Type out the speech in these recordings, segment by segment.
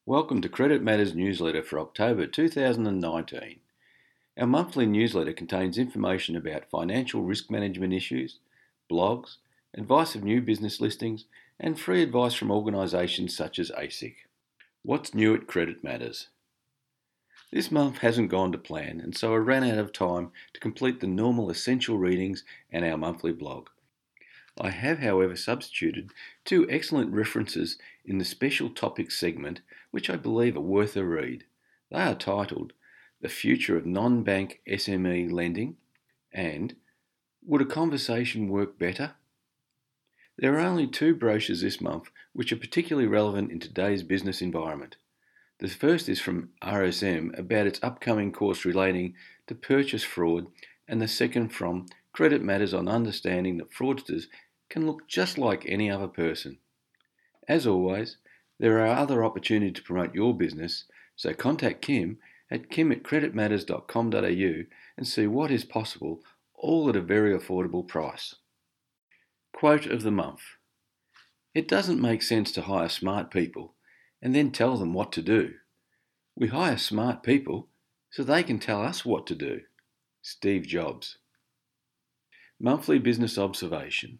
Welcome to Credit Matters newsletter for October 2019. Our monthly newsletter contains information about financial risk management issues, blogs, advice of new business listings, and free advice from organisations such as ASIC. What's new at Credit Matters? This month hasn't gone to plan, and so I ran out of time to complete the normal essential readings and our monthly blog. I have, however, substituted two excellent references in the special topics segment, which I believe are worth a read. They are titled The Future of Non-Bank SME Lending and Would a Conversation Work Better? There are only two brochures this month which are particularly relevant in today's business environment. The first is from RSM about its upcoming course relating to purchase fraud, and the second from Credit Matters on understanding that fraudsters can look just like any other person. As always, there are other opportunities to promote your business, so contact Kim at kim@creditmatters.com.au and see what is possible, all at a very affordable price. Quote of the month. It doesn't make sense to hire smart people and then tell them what to do. We hire smart people so they can tell us what to do. Steve Jobs. Monthly business observation.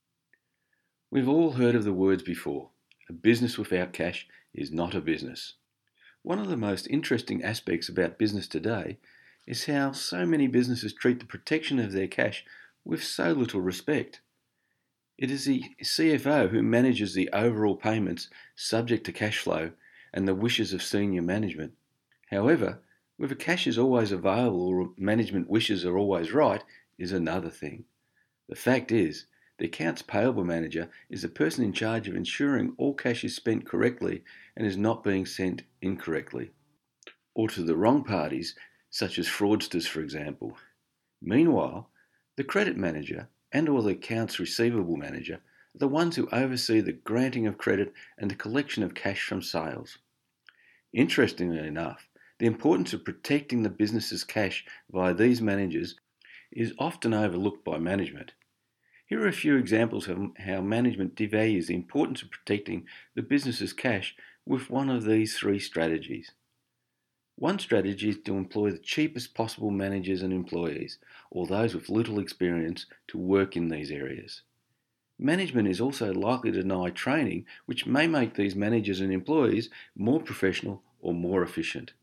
We've all heard of the words before. A business without cash is not a business. One of the most interesting aspects about business today is how so many businesses treat the protection of their cash with so little respect. It is the CFO who manages the overall payments subject to cash flow and the wishes of senior management. However, whether cash is always available or management wishes are always right is another thing. The fact is, the accounts payable manager is the person in charge of ensuring all cash is spent correctly and is not being sent incorrectly, or to the wrong parties, such as fraudsters, for example. Meanwhile, the credit manager and or the accounts receivable manager are the ones who oversee the granting of credit and the collection of cash from sales. Interestingly enough, the importance of protecting the business's cash via these managers is often overlooked by management. Here are a few examples of how management devalues the importance of protecting the business's cash with one of these three strategies. One strategy is to employ the cheapest possible managers and employees, or those with little experience, to work in these areas. Management is also likely to deny training, which may make these managers and employees more professional or more efficient.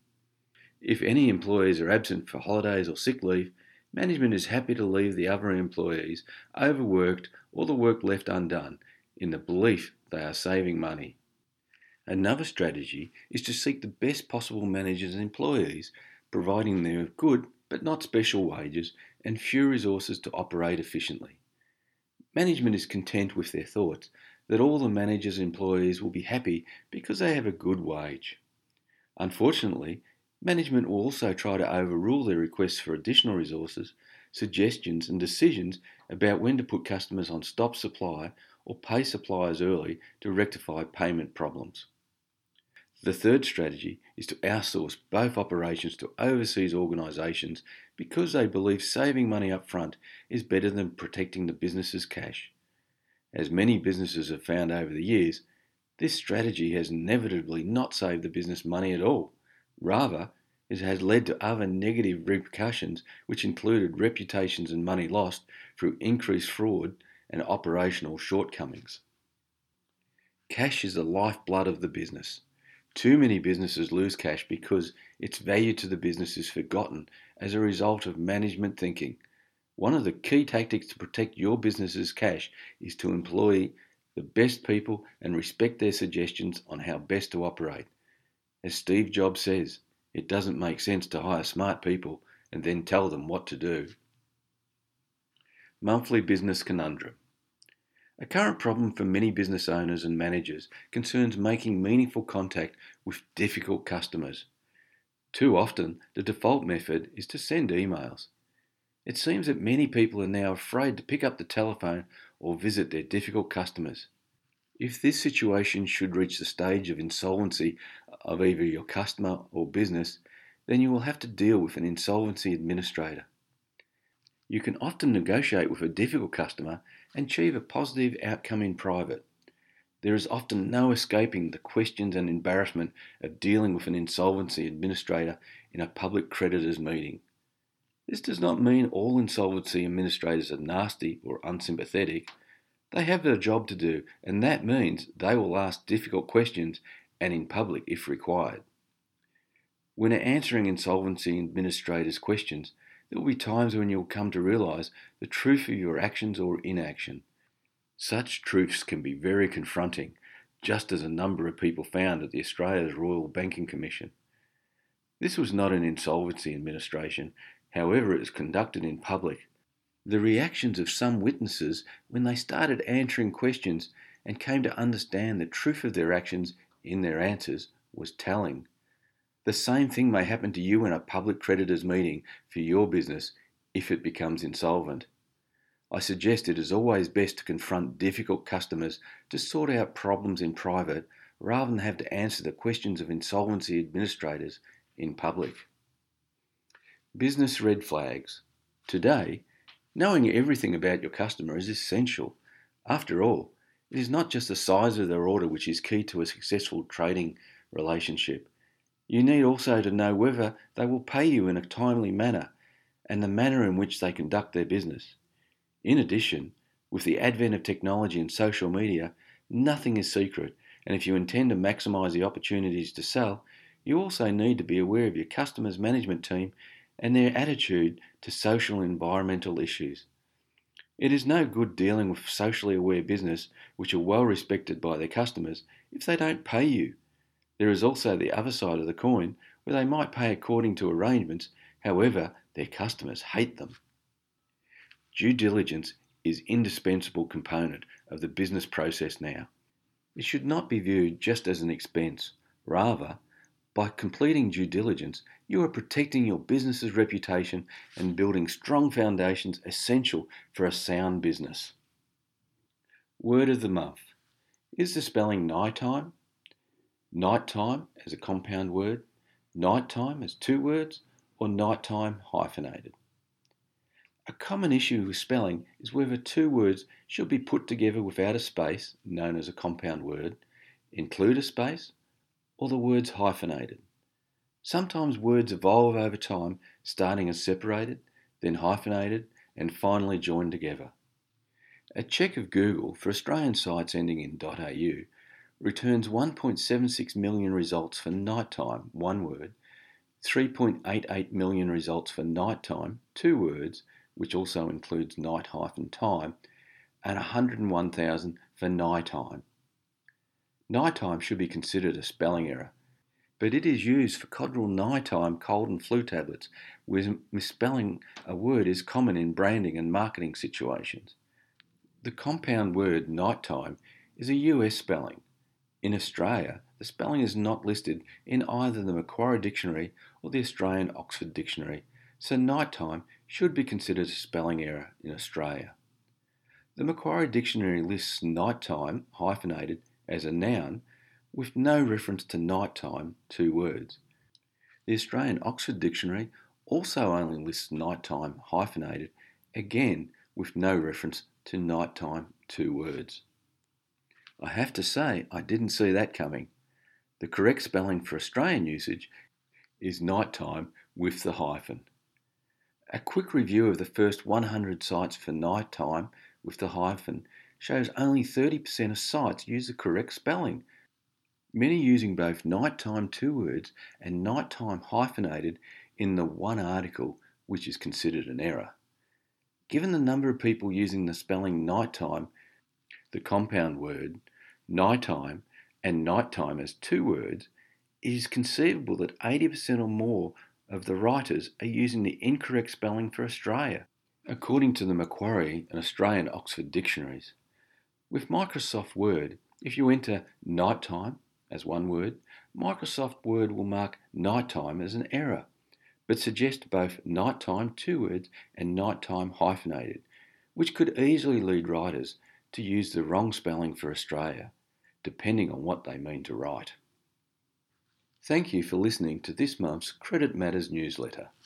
If any employees are absent for holidays or sick leave, management is happy to leave the other employees overworked or the work left undone in the belief they are saving money. Another strategy is to seek the best possible managers and employees, providing them with good but not special wages and few resources to operate efficiently. Management is content with their thoughts that all the managers and employees will be happy because they have a good wage. Unfortunately, management will also try to overrule their requests for additional resources, suggestions and decisions about when to put customers on stop supply or pay suppliers early to rectify payment problems. The third strategy is to outsource both operations to overseas organisations because they believe saving money up front is better than protecting the business's cash. As many businesses have found over the years, this strategy has inevitably not saved the business money at all. Rather, it has led to other negative repercussions, which included reputations and money lost through increased fraud and operational shortcomings. Cash is the lifeblood of the business. Too many businesses lose cash because its value to the business is forgotten as a result of management thinking. One of the key tactics to protect your business's cash is to employ the best people and respect their suggestions on how best to operate. As Steve Jobs says, it doesn't make sense to hire smart people and then tell them what to do. Monthly business conundrum. A current problem for many business owners and managers concerns making meaningful contact with difficult customers. Too often, the default method is to send emails. It seems that many people are now afraid to pick up the telephone or visit their difficult customers. If this situation should reach the stage of insolvency of either your customer or business, then you will have to deal with an insolvency administrator. You can often negotiate with a difficult customer and achieve a positive outcome in private. There is often no escaping the questions and embarrassment of dealing with an insolvency administrator in a public creditors meeting. This does not mean all insolvency administrators are nasty or unsympathetic. They have their job to do, and that means they will ask difficult questions and in public if required. When answering insolvency administrators' questions, there will be times when you'll come to realise the truth of your actions or inaction. Such truths can be very confronting, just as a number of people found at the Australia's Royal Banking Commission. This was not an insolvency administration, however it was conducted in public. The reactions of some witnesses when they started answering questions and came to understand the truth of their actions in their answers was telling. The same thing may happen to you in a public creditors meeting for your business if it becomes insolvent. I suggest it is always best to confront difficult customers to sort out problems in private rather than have to answer the questions of insolvency administrators in public. Business red flags. Today, knowing everything about your customer is essential. After all, it is not just the size of their order which is key to a successful trading relationship. You need also to know whether they will pay you in a timely manner and the manner in which they conduct their business. In addition, with the advent of technology and social media, nothing is secret, and if you intend to maximise the opportunities to sell, you also need to be aware of your customers' management team and their attitude to social and environmental issues. It is no good dealing with socially aware business which are well respected by their customers if they don't pay you. There is also the other side of the coin where they might pay according to arrangements, however, their customers hate them. Due diligence is an indispensable component of the business process now. It should not be viewed just as an expense. Rather, by completing due diligence, you are protecting your business's reputation and building strong foundations essential for a sound business. Word of the month. Is the spelling nighttime? Nighttime as a compound word, nighttime as two words, or nighttime hyphenated? A common issue with spelling is whether two words should be put together without a space, known as a compound word, include a space, or the words hyphenated. Sometimes words evolve over time, starting as separated, then hyphenated, and finally joined together. A check of Google for Australian sites ending in .au returns 1.76 million results for nighttime, one word, 3.88 million results for nighttime, two words, which also includes night-time, and 101,000 for nighttime. Nighttime should be considered a spelling error, but it is used for Codral nighttime cold and flu tablets, where misspelling a word is common in branding and marketing situations. The compound word nighttime is a US spelling. In Australia, the spelling is not listed in either the Macquarie Dictionary or the Australian Oxford Dictionary, so nighttime should be considered a spelling error in Australia. The Macquarie Dictionary lists nighttime, hyphenated, as a noun, with no reference to nighttime, two words. The Australian Oxford Dictionary also only lists nighttime, hyphenated, again with no reference to nighttime, two words. I have to say, I didn't see that coming. The correct spelling for Australian usage is nighttime with the hyphen. A quick review of the first 100 sites for nighttime with the hyphen shows only 30% of sites use the correct spelling, many using both nighttime, two words, and nighttime hyphenated in the one article, which is considered an error. Given the number of people using the spelling nighttime, the compound word, nighttime, and nighttime as two words, it is conceivable that 80% or more of the writers are using the incorrect spelling for Australia, according to the Macquarie and Australian Oxford dictionaries. With Microsoft Word, if you enter nighttime as one word, Microsoft Word will mark nighttime as an error, but suggest both nighttime, two words, and nighttime hyphenated, which could easily lead writers to use the wrong spelling for Australia, depending on what they mean to write. Thank you for listening to this month's Credit Matters newsletter.